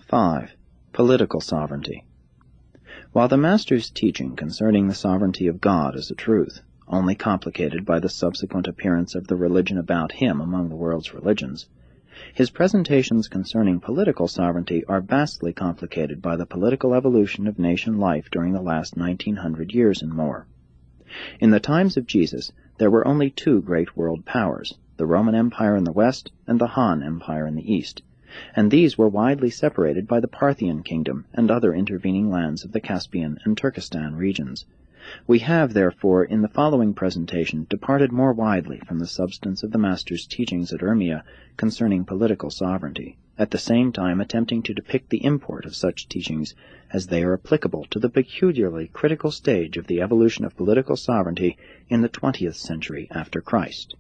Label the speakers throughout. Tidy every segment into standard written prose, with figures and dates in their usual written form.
Speaker 1: 5. Political sovereignty. While the Master's teaching concerning the sovereignty of God is a truth, only complicated by the subsequent appearance of the religion about him among the world's religions, his presentations concerning political sovereignty are vastly complicated by the political evolution of nation life during the last 1900 years and more. In the times of Jesus, there were only two great world powers, the Roman Empire in the west and the Han Empire in the east, and these were widely separated by the Parthian kingdom and other intervening lands of the Caspian and Turkestan regions. We have, therefore, in the following presentation departed more widely from the substance of the Master's teachings at Urmia concerning political sovereignty, at the same time attempting to depict the import of such teachings as they are applicable to the peculiarly critical stage of the evolution of political sovereignty in the 20th century after Christ.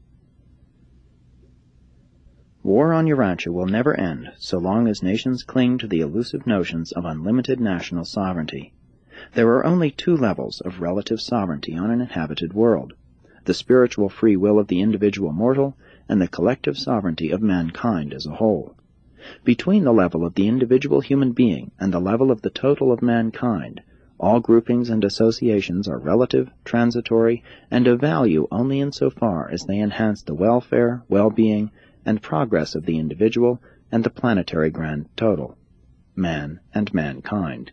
Speaker 1: War on Urantia will never end so long as nations cling to the elusive notions of unlimited national sovereignty. There are only two levels of relative sovereignty on an inhabited world, the spiritual free will of the individual mortal and the collective sovereignty of mankind as a whole. Between the level of the individual human being and the level of the total of mankind, all groupings and associations are relative, transitory, and of value only insofar as they enhance the welfare, well-being, and progress of the individual and the planetary grand total, man and mankind.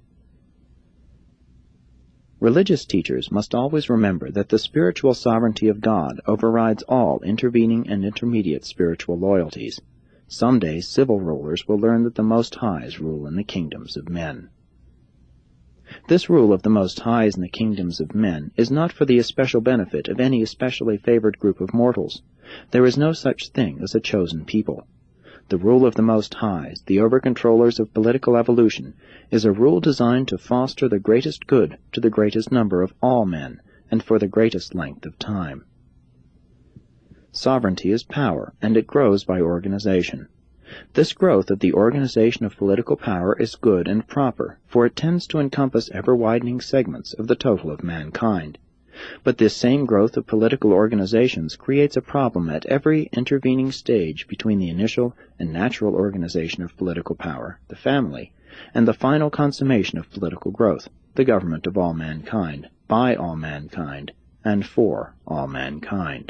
Speaker 1: Religious teachers must always remember that the spiritual sovereignty of God overrides all intervening and intermediate spiritual loyalties. Someday civil rulers will learn that the Most Highs rule in the kingdoms of men. This rule of the Most Highs in the kingdoms of men is not for the especial benefit of any especially favored group of mortals. There is no such thing as a chosen people. The rule of the Most Highs, the over-controllers of political evolution, is a rule designed to foster the greatest good to the greatest number of all men, and for the greatest length of time. Sovereignty is power, and it grows by organization. This growth of the organization of political power is good and proper, for it tends to encompass ever-widening segments of the total of mankind. But this same growth of political organizations creates a problem at every intervening stage between the initial and natural organization of political power, the family, and the final consummation of political growth, the government of all mankind, by all mankind, and for all mankind.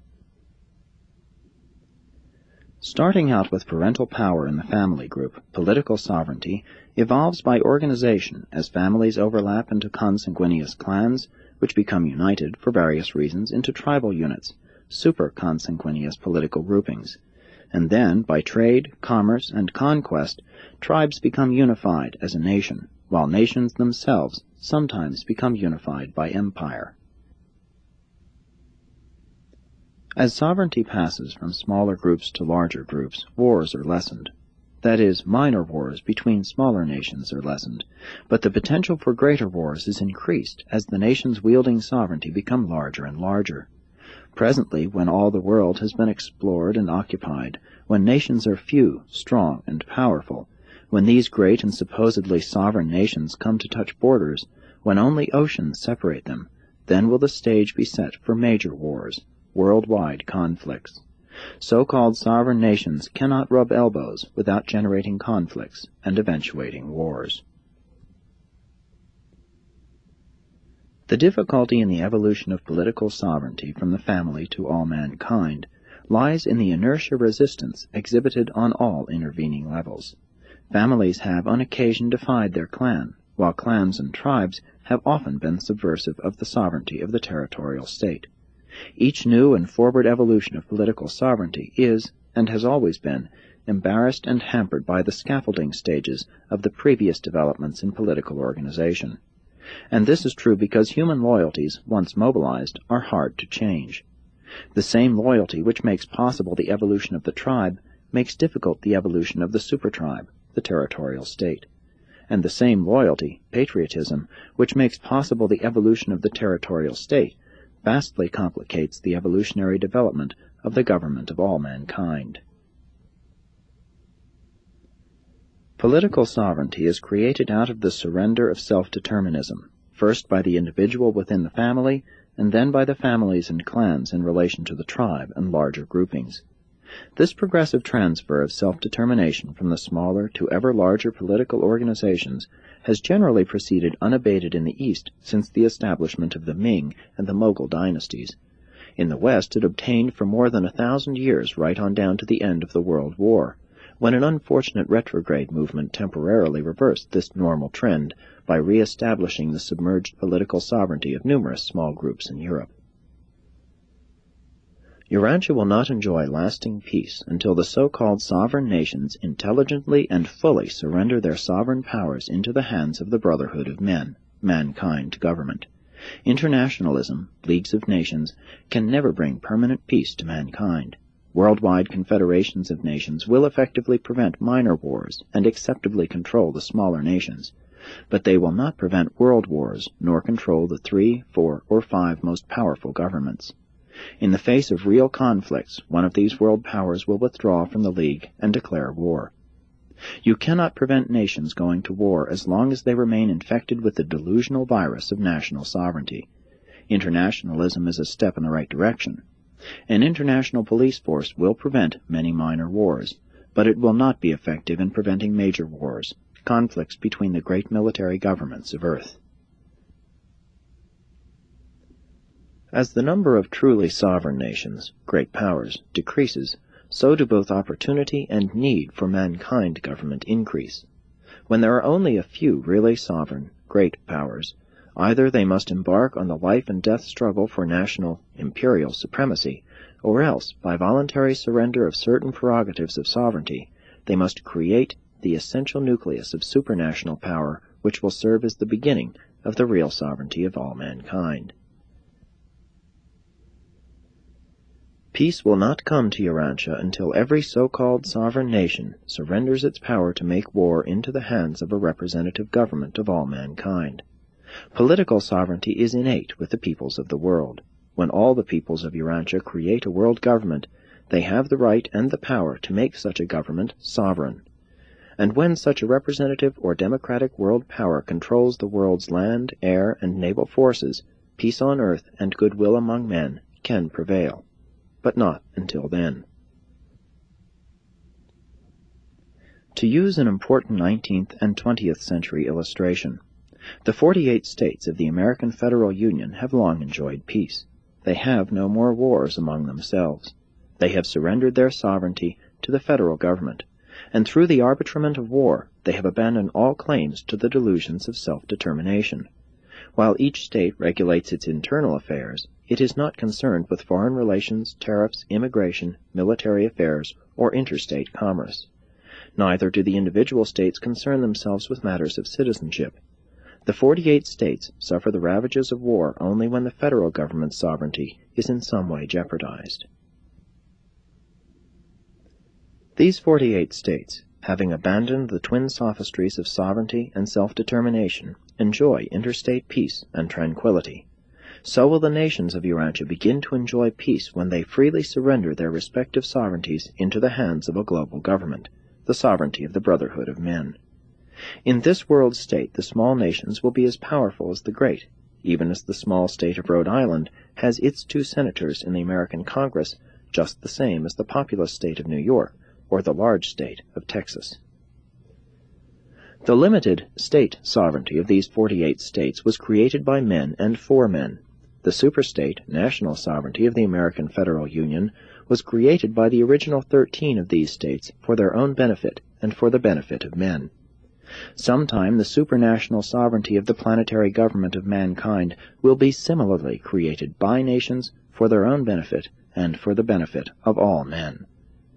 Speaker 1: Starting out with parental power in the family group, political sovereignty evolves by organization as families overlap into consanguineous clans, which become united, for various reasons, into tribal units, super-consanguineous political groupings. And then, by trade, commerce, and conquest, tribes become unified as a nation, while nations themselves sometimes become unified by empire. As sovereignty passes from smaller groups to larger groups, wars are lessened. That is, minor wars between smaller nations are lessened, but the potential for greater wars is increased as the nations wielding sovereignty become larger and larger. Presently, when all the world has been explored and occupied, when nations are few, strong, and powerful, when these great and supposedly sovereign nations come to touch borders, when only oceans separate them, then will the stage be set for major wars, worldwide conflicts. So-called sovereign nations cannot rub elbows without generating conflicts and eventuating wars. The difficulty in the evolution of political sovereignty from the family to all mankind lies in the inertia resistance exhibited on all intervening levels. Families have on occasion defied their clan, while clans and tribes have often been subversive of the sovereignty of the territorial state. Each new and forward evolution of political sovereignty is, and has always been, embarrassed and hampered by the scaffolding stages of the previous developments in political organization. And this is true because human loyalties, once mobilized, are hard to change. The same loyalty which makes possible the evolution of the tribe makes difficult the evolution of the supertribe, the territorial state. And the same loyalty, patriotism, which makes possible the evolution of the territorial state, vastly complicates the evolutionary development of the government of all mankind. Political sovereignty is created out of the surrender of self-determinism, first by the individual within the family, and then by the families and clans in relation to the tribe and larger groupings. This progressive transfer of self-determination from the smaller to ever larger political organizations has generally proceeded unabated in the East since the establishment of the Ming and the Mughal dynasties. In the West it obtained for more than 1,000 years right on down to the end of the World War, when an unfortunate retrograde movement temporarily reversed this normal trend by re-establishing the submerged political sovereignty of numerous small groups in Europe. Urantia will not enjoy lasting peace until the so-called sovereign nations intelligently and fully surrender their sovereign powers into the hands of the Brotherhood of Men, mankind government. Internationalism, leagues of nations, can never bring permanent peace to mankind. Worldwide confederations of nations will effectively prevent minor wars and acceptably control the smaller nations, but they will not prevent world wars nor control the 3, 4, or 5 most powerful governments. In the face of real conflicts, one of these world powers will withdraw from the League and declare war. You cannot prevent nations going to war as long as they remain infected with the delusional virus of national sovereignty. Internationalism is a step in the right direction. An international police force will prevent many minor wars, but it will not be effective in preventing major wars, conflicts between the great military governments of Earth. As the number of truly sovereign nations, great powers, decreases, so do both opportunity and need for mankind government increase. When there are only a few really sovereign, great powers, either they must embark on the life and death struggle for national, imperial supremacy, or else, by voluntary surrender of certain prerogatives of sovereignty, they must create the essential nucleus of supranational power which will serve as the beginning of the real sovereignty of all mankind. Peace will not come to Urantia until every so-called sovereign nation surrenders its power to make war into the hands of a representative government of all mankind. Political sovereignty is innate with the peoples of the world. When all the peoples of Urantia create a world government, they have the right and the power to make such a government sovereign. And when such a representative or democratic world power controls the world's land, air, and naval forces, peace on earth and goodwill among men can prevail. But not until then. To use an important 19th and 20th century illustration, the 48 states of the American Federal Union have long enjoyed peace. They have no more wars among themselves. They have surrendered their sovereignty to the federal government, and through the arbitrament of war, they have abandoned all claims to the delusions of self-determination. While each state regulates its internal affairs, it is not concerned with foreign relations, tariffs, immigration, military affairs, or interstate commerce. Neither do the individual states concern themselves with matters of citizenship. The 48 states suffer the ravages of war only when the federal government's sovereignty is in some way jeopardized. These 48 states, having abandoned the twin sophistries of sovereignty and self-determination, enjoy interstate peace and tranquility. So will the nations of Urantia begin to enjoy peace when they freely surrender their respective sovereignties into the hands of a global government, the sovereignty of the Brotherhood of Men. In this world state, the small nations will be as powerful as the great, even as the small state of Rhode Island has its 2 senators in the American Congress, just the same as the populous state of New York or the large state of Texas. The limited state sovereignty of these 48 states was created by men and for men. The superstate national sovereignty of the American Federal Union was created by the original 13 of these states for their own benefit and for the benefit of men. Sometime the supranational sovereignty of the planetary government of mankind will be similarly created by nations for their own benefit and for the benefit of all men.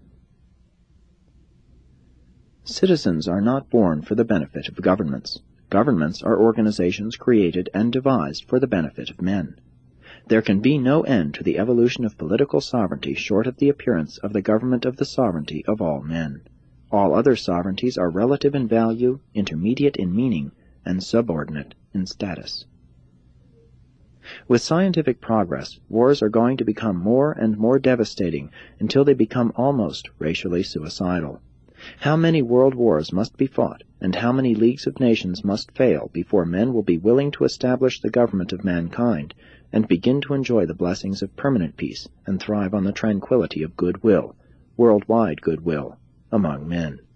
Speaker 1: Citizens are not born for the benefit of governments. Governments are organizations created and devised for the benefit of men. There can be no end to the evolution of political sovereignty short of the appearance of the government of the sovereignty of all men. All other sovereignties are relative in value, intermediate in meaning, and subordinate in status. With scientific progress, wars are going to become more and more devastating until they become almost racially suicidal. How many world wars must be fought, and how many leagues of nations must fail before men will be willing to establish the government of mankind and begin to enjoy the blessings of permanent peace and thrive on the tranquility of goodwill, worldwide goodwill among men.